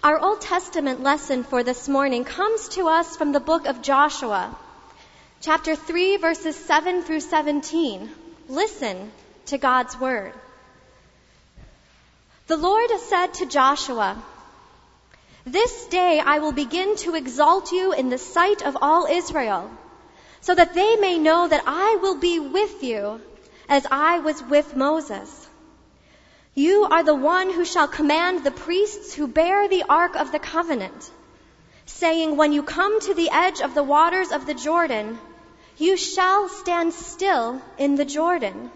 Our Old Testament lesson for this morning comes to us from the book of Joshua, chapter 3, verses 7 through 17. Listen to God's word. The Lord said to Joshua, "This day I will begin to exalt you in the sight of all Israel, so that they may know that I will be with you as I was with Moses. You are the one who shall command the priests who bear the ark of the covenant, saying, when you come to the edge of the waters of the Jordan, you shall stand still in the Jordan."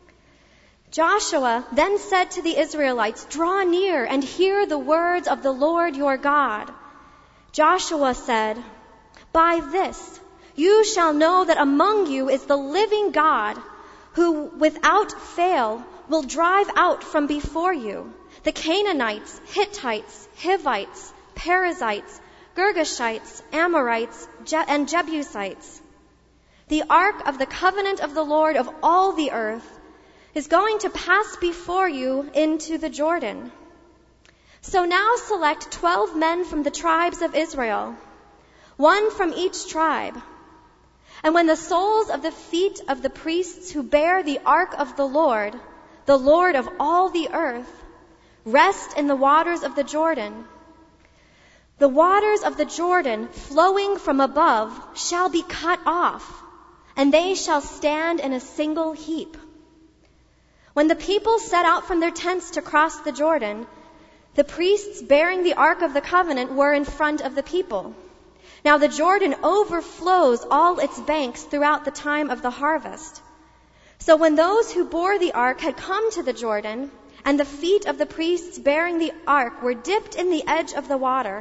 Joshua then said to the Israelites, "Draw near and hear the words of the Lord your God." Joshua said, "By this you shall know that among you is the living God, who without fail will drive out from before you the Canaanites, Hittites, Hivites, Perizzites, Girgashites, Amorites, and Jebusites. The ark of the covenant of the Lord of all the earth is going to pass before you into the Jordan. So now select 12 men from the tribes of Israel, one from each tribe. And when the soles of the feet of the priests who bear the ark of the Lord of all the earth, rest in the waters of the Jordan, the waters of the Jordan flowing from above shall be cut off, and they shall stand in a single heap. When the people set out from their tents to cross the Jordan, the priests bearing the ark of the covenant were in front of the people. Now the Jordan overflows all its banks throughout the time of the harvest. So when those who bore the ark had come to the Jordan, and the feet of the priests bearing the ark were dipped in the edge of the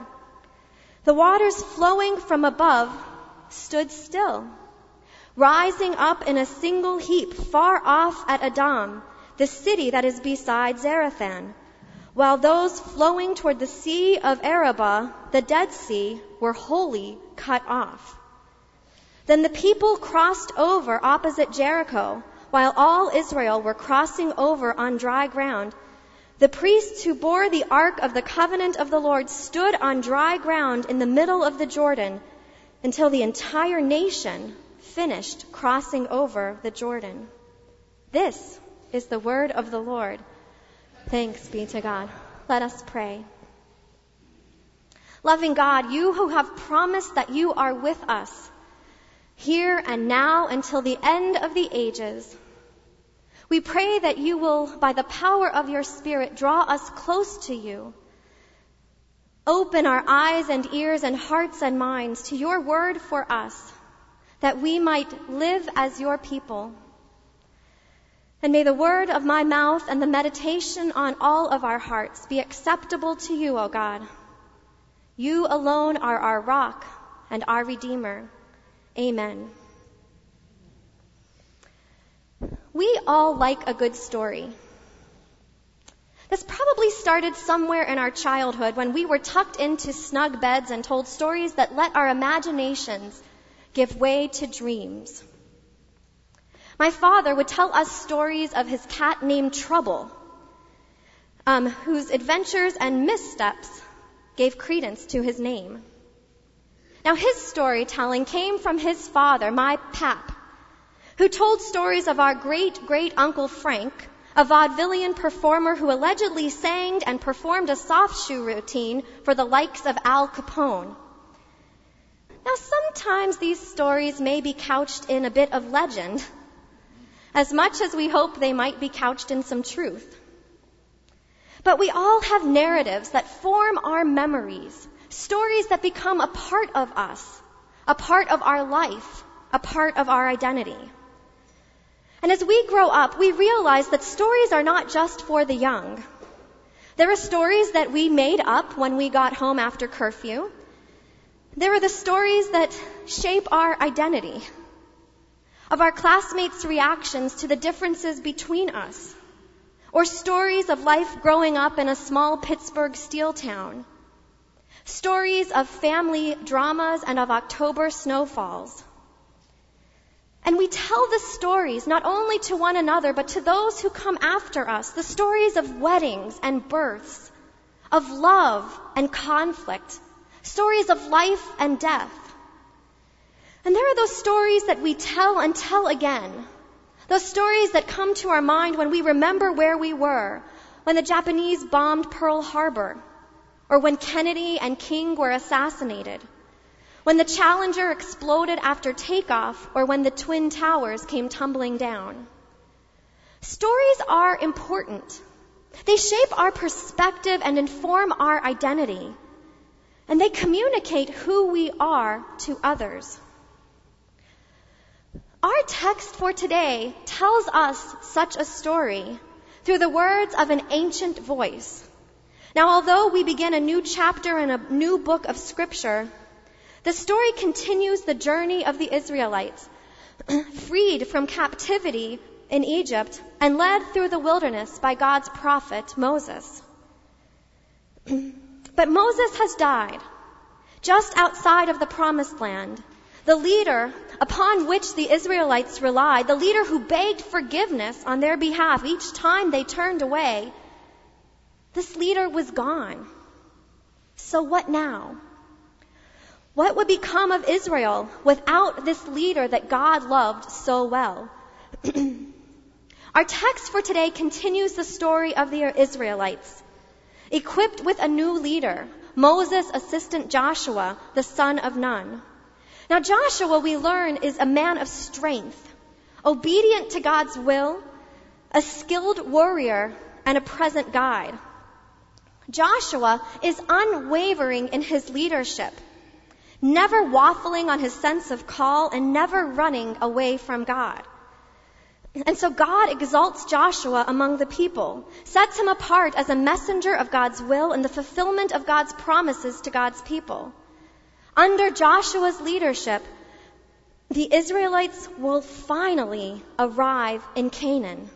waters flowing from above stood still, rising up in a single heap far off at Adam, the city that is beside Zarethan, while those flowing toward the sea of Arabah, the Dead Sea, were wholly cut off. Then the people crossed over opposite Jericho, while all Israel were crossing over on dry ground. The priests who bore the ark of the covenant of the Lord stood on dry ground in the middle of the Jordan until the entire nation finished crossing over the Jordan. This is the word of the Lord. Thanks be to God. Let us pray. Loving God, you who have promised that you are with us, here and now until the end of the ages, we pray that you will, by the power of your Spirit, draw us close to you. Open our eyes and ears and hearts and minds to your word for us, that we might live as your people. And may the word of my mouth and the meditation on all of our hearts be acceptable to you, O God. You alone are our rock and our Redeemer. Amen. We all like a good story. This probably started somewhere in our childhood when we were tucked into snug beds and told stories that let our imaginations give way to dreams. My father would tell us stories of his cat named Trouble, whose adventures and missteps gave credence to his name. Now, his storytelling came from his father, my pap, who told stories of our great-great-uncle Frank, a vaudevillian performer who allegedly sang and performed a soft shoe routine for the likes of Al Capone. Now, sometimes these stories may be couched in a bit of legend, as much as we hope they might be couched in some truth. But we all have narratives that form our memories, stories that become a part of us, a part of our life, a part of our identity. And as we grow up, we realize that stories are not just for the young. There are stories that we made up when we got home after curfew. There are the stories that shape our identity, of our classmates' reactions to the differences between us, or stories of life growing up in a small Pittsburgh steel town, stories of family dramas and of October snowfalls. And we tell the stories not only to one another, but to those who come after us, the stories of weddings and births, of love and conflict, stories of life and death. And there are those stories that we tell and tell again, those stories that come to our mind when we remember where we were, when the Japanese bombed Pearl Harbor, or when Kennedy and King were assassinated, when the Challenger exploded after takeoff, or when the Twin Towers came tumbling down. Stories are important. They shape our perspective and inform our identity, and they communicate who we are to others. Our text for today tells us such a story through the words of an ancient voice. Now, although we begin a new chapter in a new book of Scripture, the story continues the journey of the Israelites, freed from captivity in Egypt and led through the wilderness by God's prophet Moses. But Moses has died just outside of the Promised Land. The leader upon which the Israelites relied, the leader who begged forgiveness on their behalf each time they turned away, this leader was gone. So what now? What would become of Israel without this leader that God loved so well? Our text for today continues the story of the Israelites, equipped with a new leader, Moses' assistant Joshua, the son of Nun. Now Joshua, we learn, is a man of strength, obedient to God's will, a skilled warrior, and a present guide. Joshua is unwavering in his leadership, never waffling on his sense of call and never running away from God. And so God exalts Joshua among the people, sets him apart as a messenger of God's will and the fulfillment of God's promises to God's people. Under Joshua's leadership, the Israelites will finally arrive in Canaan.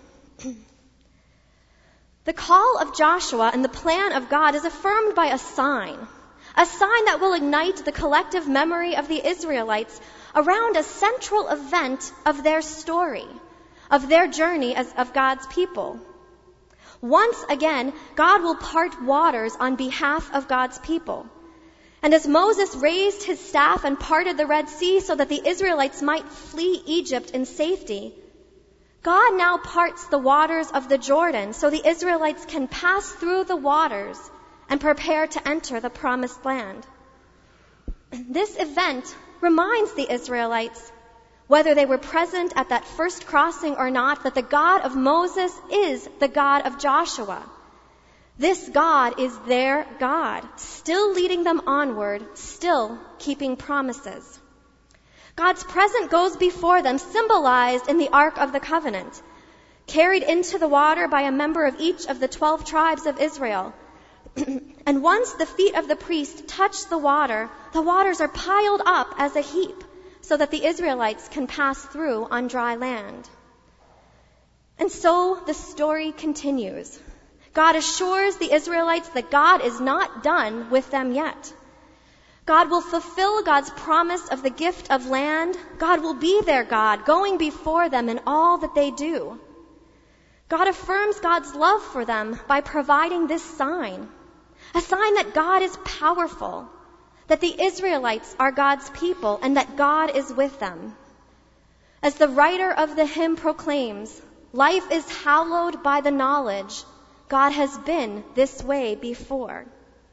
The call of Joshua and the plan of God is affirmed by a sign that will ignite the collective memory of the Israelites around a central event of their story, of their journey as of God's people. Once again, God will part waters on behalf of God's people. And as Moses raised his staff and parted the Red Sea so that the Israelites might flee Egypt in safety, God now parts the waters of the Jordan so the Israelites can pass through the waters and prepare to enter the Promised Land. This event reminds the Israelites, whether they were present at that first crossing or not, that the God of Moses is the God of Joshua. This God is their God, still leading them onward, still keeping promises. God's presence goes before them, symbolized in the Ark of the Covenant, carried into the water by a member of each of the 12 tribes of Israel. And once the feet of the priest touch the waters are piled up as a heap so that the Israelites can pass through on dry land. And so the story continues. God assures the Israelites that God is not done with them yet. God will fulfill God's promise of the gift of land. God will be their God, going before them in all that they do. God affirms God's love for them by providing this sign, a sign that God is powerful, that the Israelites are God's people, and that God is with them. As the writer of the hymn proclaims, life is hallowed by the knowledge God has been this way before.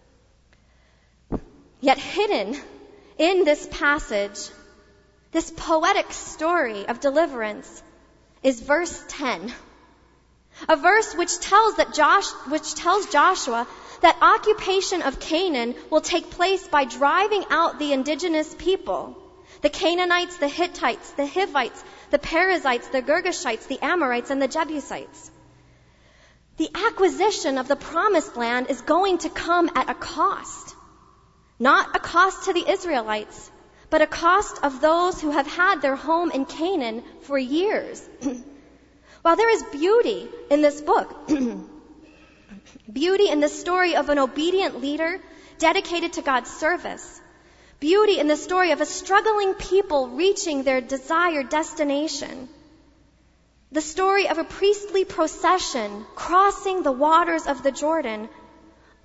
Yet hidden in this passage, this poetic story of deliverance, is verse 10. A verse which tells Joshua that occupation of Canaan will take place by driving out the indigenous people, the Canaanites, the Hittites, the Hivites, the Perizzites, the Girgashites, the Amorites, and the Jebusites. The acquisition of the Promised Land is going to come at a cost. Not a cost to the Israelites, but a cost of those who have had their home in Canaan for years. While there is beauty in this book, beauty in the story of an obedient leader dedicated to God's service, beauty in the story of a struggling people reaching their desired destination, the story of a priestly procession crossing the waters of the Jordan,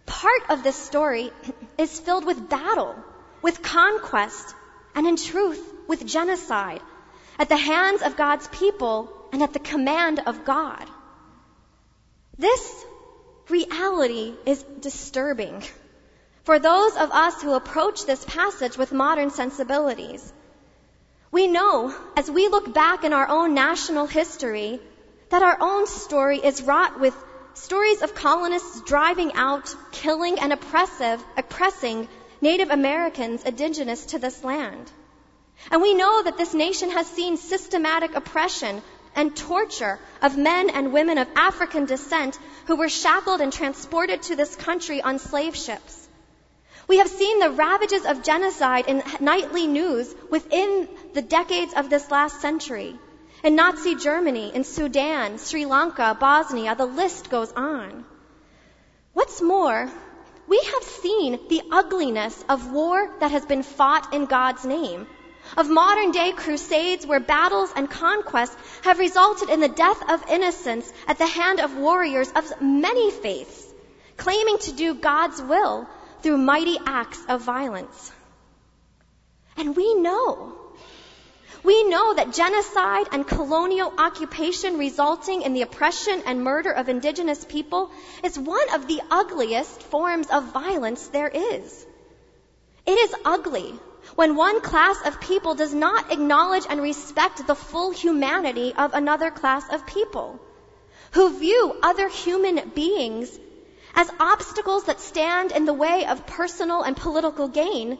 Part of this story is filled with battle, with conquest, and in truth, with genocide, at the hands of God's people and at the command of God. This reality is disturbing for those of us who approach this passage with modern sensibilities. We know, as we look back in our own national history, that our own story is wrought with stories of colonists driving out, killing, and oppressing Native Americans indigenous to this land. And we know that this nation has seen systematic oppression and torture of men and women of African descent who were shackled and transported to this country on slave ships. We have seen the ravages of genocide in nightly news within the decades of this last century. In Nazi Germany, in Sudan, Sri Lanka, Bosnia, the list goes on. What's more, we have seen the ugliness of war that has been fought in God's name, of modern-day crusades where battles and conquests have resulted in the death of innocents at the hand of warriors of many faiths, claiming to do God's will through mighty acts of violence. And we know that genocide and colonial occupation resulting in the oppression and murder of indigenous people is one of the ugliest forms of violence there is. It is ugly when one class of people does not acknowledge and respect the full humanity of another class of people, who view other human beings as obstacles that stand in the way of personal and political gain.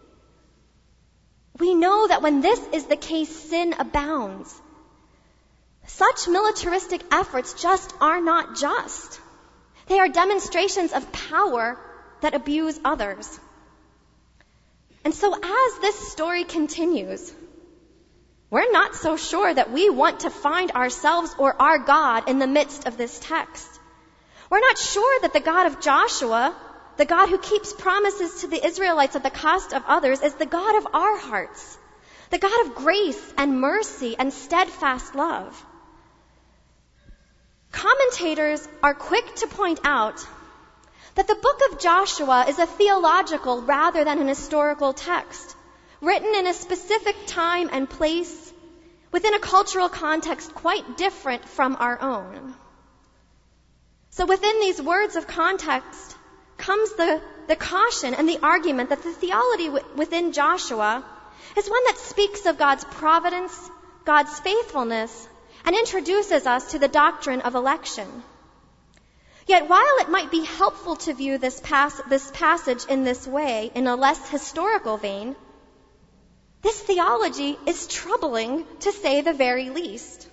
We know that when this is the case, sin abounds. Such militaristic efforts just are not just. They are demonstrations of power that abuse others. And so as this story continues, we're not so sure that we want to find ourselves or our God in the midst of this text. We're not sure that the God of Joshua, the God who keeps promises to the Israelites at the cost of others, is the God of our hearts, the God of grace and mercy and steadfast love. Commentators are quick to point out that the book of Joshua is a theological rather than an historical text, written in a specific time and place within a cultural context quite different from our own. So within these words of context comes the caution and the argument that the theology within Joshua is one that speaks of God's providence, God's faithfulness, and introduces us to the doctrine of election. Yet while it might be helpful to view this passage in this way, in a less historical vein, this theology is troubling, to say the very least.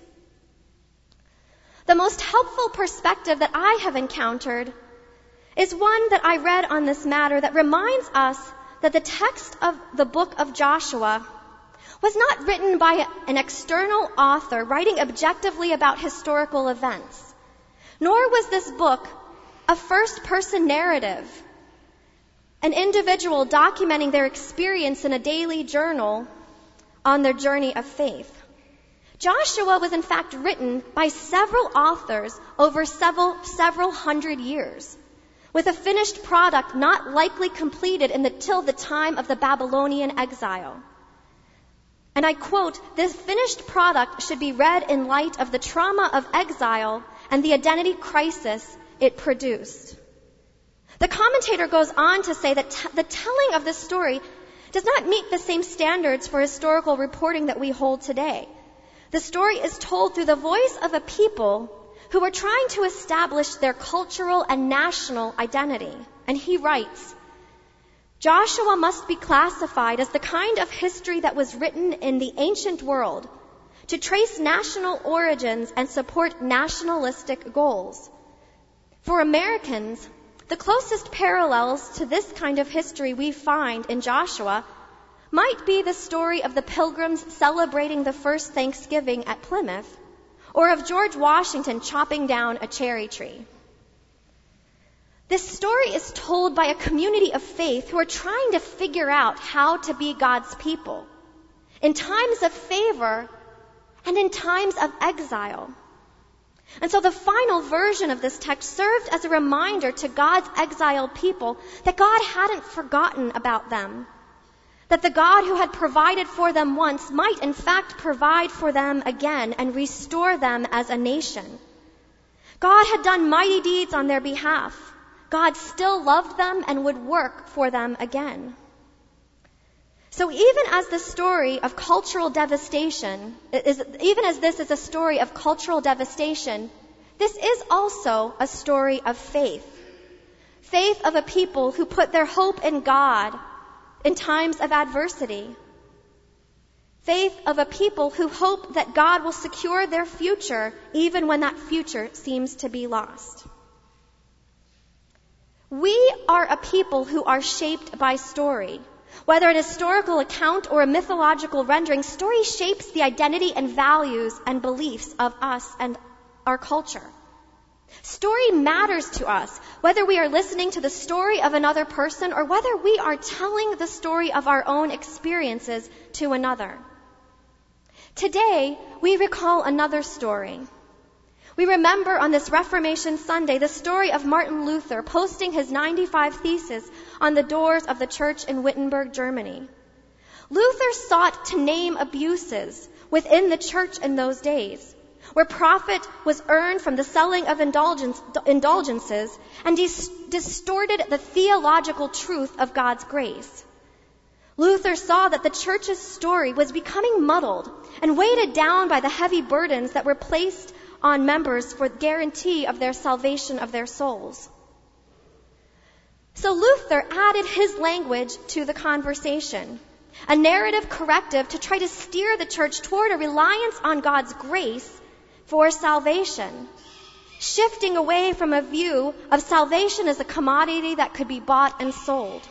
The most helpful perspective that I have encountered is one that I read on this matter that reminds us that the text of the book of Joshua was not written by an external author writing objectively about historical events, nor was this book a first-person narrative, an individual documenting their experience in a daily journal on their journey of faith. Joshua was in fact written by several authors over several hundred years, with a finished product not likely completed until the time of the Babylonian exile. And I quote, "This finished product should be read in light of the trauma of exile and the identity crisis it produced." The commentator goes on to say that the telling of this story does not meet the same standards for historical reporting that we hold today. The story is told through the voice of a people who were trying to establish their cultural and national identity. And he writes, "Joshua must be classified as the kind of history that was written in the ancient world to trace national origins and support nationalistic goals. For Americans, the closest parallels to this kind of history we find in Joshua might be the story of the Pilgrims celebrating the first Thanksgiving at Plymouth, or of George Washington chopping down a cherry tree. This story is told by a community of faith who are trying to figure out how to be God's people in times of favor and in times of exile. And so the final version of this text served as a reminder to God's exiled people that God hadn't forgotten about them, that the God who had provided for them once might in fact provide for them again and restore them as a nation. God had done mighty deeds on their behalf. God still loved them and would work for them again. So even as the story of cultural devastation, even as this is a story of cultural devastation, this is also a story of faith. Faith of a people who put their hope in God in times of adversity. Faith of a people who hope that God will secure their future even when that future seems to be lost. We are a people who are shaped by story. Whether an historical account or a mythological rendering, story shapes the identity and values and beliefs of us and our culture. Story matters to us, whether we are listening to the story of another person or whether we are telling the story of our own experiences to another. Today, we recall another story. We remember on this Reformation Sunday the story of Martin Luther posting his 95 Theses on the doors of the church in Wittenberg, Germany. Luther sought to name abuses within the church in those days, where profit was earned from the selling of indulgences and distorted the theological truth of God's grace. Luther saw that the church's story was becoming muddled and weighted down by the heavy burdens that were placed on members for guarantee of their salvation of their souls. So Luther added his language to the conversation, a narrative corrective to try to steer the church toward a reliance on God's grace for salvation, shifting away from a view of salvation as a commodity that could be bought and sold.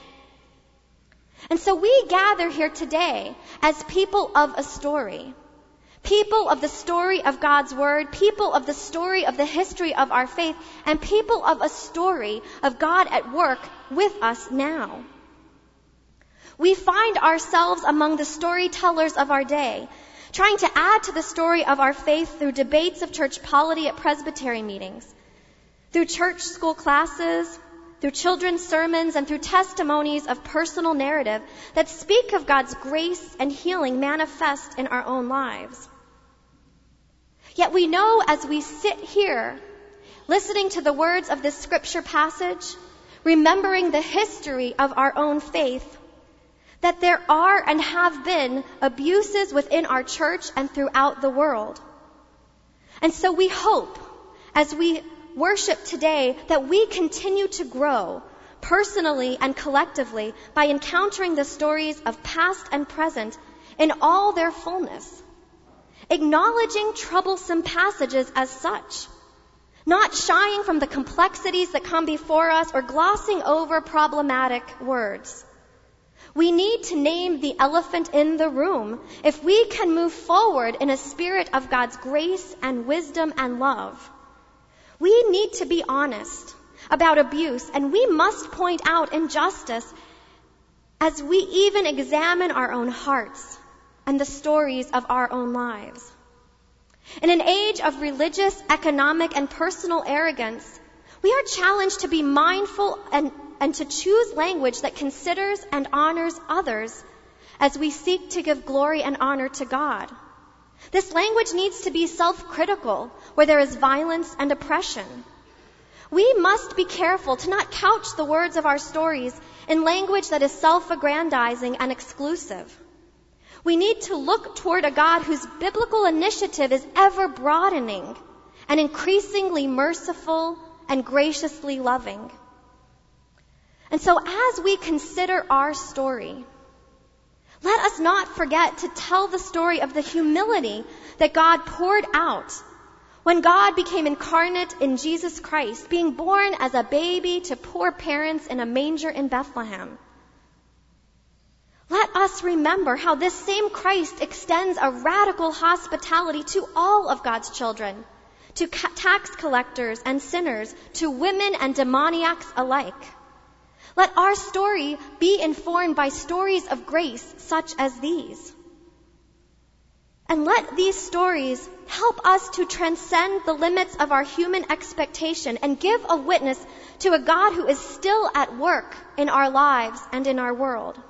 And so we gather here today as people of a story. People of the story of God's Word, people of the story of the history of our faith, and people of a story of God at work with us now. We find ourselves among the storytellers of our day, trying to add to the story of our faith through debates of church polity at presbytery meetings, through church school classes, through children's sermons, and through testimonies of personal narrative that speak of God's grace and healing manifest in our own lives. Yet we know as we sit here, listening to the words of this scripture passage, remembering the history of our own faith, that there are and have been abuses within our church and throughout the world. And so we hope, as we worship today, that we continue to grow personally and collectively by encountering the stories of past and present in all their fullness, acknowledging troublesome passages as such, not shying from the complexities that come before us or glossing over problematic words. We need to name the elephant in the room if we can move forward in a spirit of God's grace and wisdom and love. We need to be honest about abuse, and we must point out injustice as we even examine our own hearts and the stories of our own lives. In an age of religious, economic, and personal arrogance, we are challenged to be mindful and to choose language that considers and honors others as we seek to give glory and honor to God. This language needs to be self-critical where there is violence and oppression. We must be careful to not couch the words of our stories in language that is self-aggrandizing and exclusive. We need to look toward a God whose biblical initiative is ever broadening and increasingly merciful and graciously loving. And so as we consider our story, let us not forget to tell the story of the humility that God poured out when God became incarnate in Jesus Christ, being born as a baby to poor parents in a manger in Bethlehem. Let us remember how this same Christ extends a radical hospitality to all of God's children, to tax collectors and sinners, to women and demoniacs alike. Let our story be informed by stories of grace such as these. And let these stories help us to transcend the limits of our human expectation and give a witness to a God who is still at work in our lives and in our world.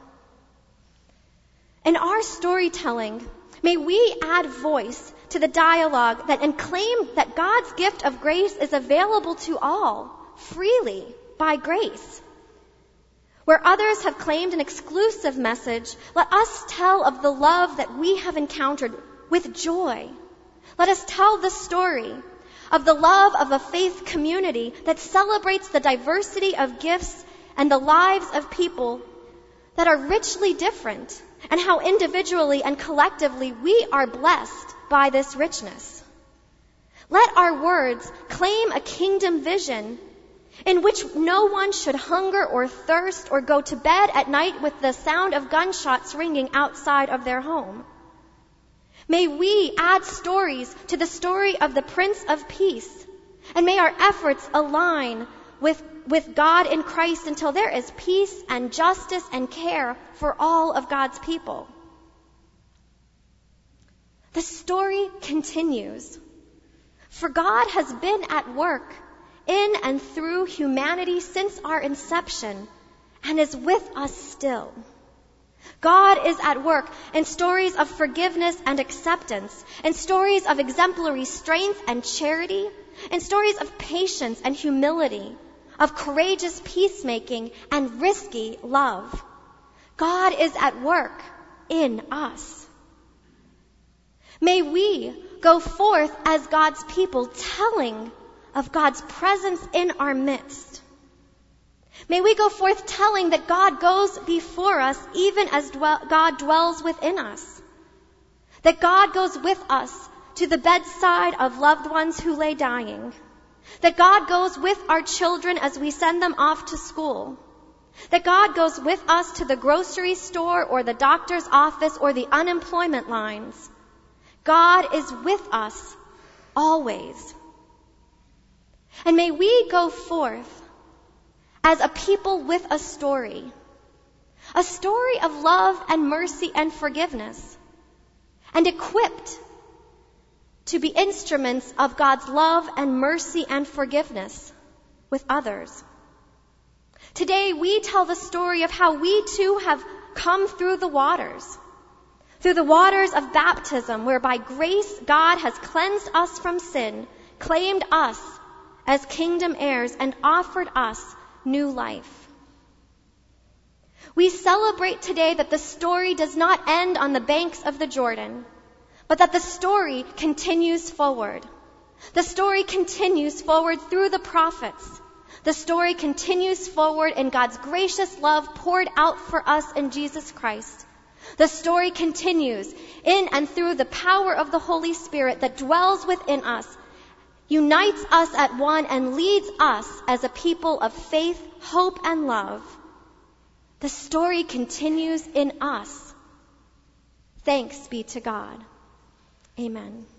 In our storytelling, may we add voice to the dialogue and claim that God's gift of grace is available to all, freely, by grace. Where others have claimed an exclusive message, let us tell of the love that we have encountered with joy. Let us tell the story of the love of a faith community that celebrates the diversity of gifts and the lives of people that are richly different, and how individually and collectively we are blessed by this richness. Let our words claim a kingdom vision in which no one should hunger or thirst or go to bed at night with the sound of gunshots ringing outside of their home. May we add stories to the story of the Prince of Peace, and may our efforts align with God in Christ until there is peace and justice and care for all of God's people. The story continues. For God has been at work in and through humanity since our inception and is with us still. God is at work in stories of forgiveness and acceptance, in stories of exemplary strength and charity, in stories of patience and humility, of courageous peacemaking and risky love. God is at work in us. May we go forth as God's people, telling of God's presence in our midst. May we go forth telling that God goes before us even as God dwells within us. That God goes with us to the bedside of loved ones who lay dying. That God goes with our children as we send them off to school. That God goes with us to the grocery store or the doctor's office or the unemployment lines. God is with us always. And may we go forth as a people with a story of love and mercy and forgiveness, and equipped to be instruments of God's love and mercy and forgiveness with others. Today we tell the story of how we too have come through the waters of baptism, where by grace God has cleansed us from sin, claimed us as kingdom heirs, and offered us new life. We celebrate today that the story does not end on the banks of the Jordan, but that the story continues forward. The story continues forward through the prophets. The story continues forward in God's gracious love poured out for us in Jesus Christ. The story continues in and through the power of the Holy Spirit that dwells within us, unites us at one, and leads us as a people of faith, hope, and love. The story continues in us. Thanks be to God. Amen.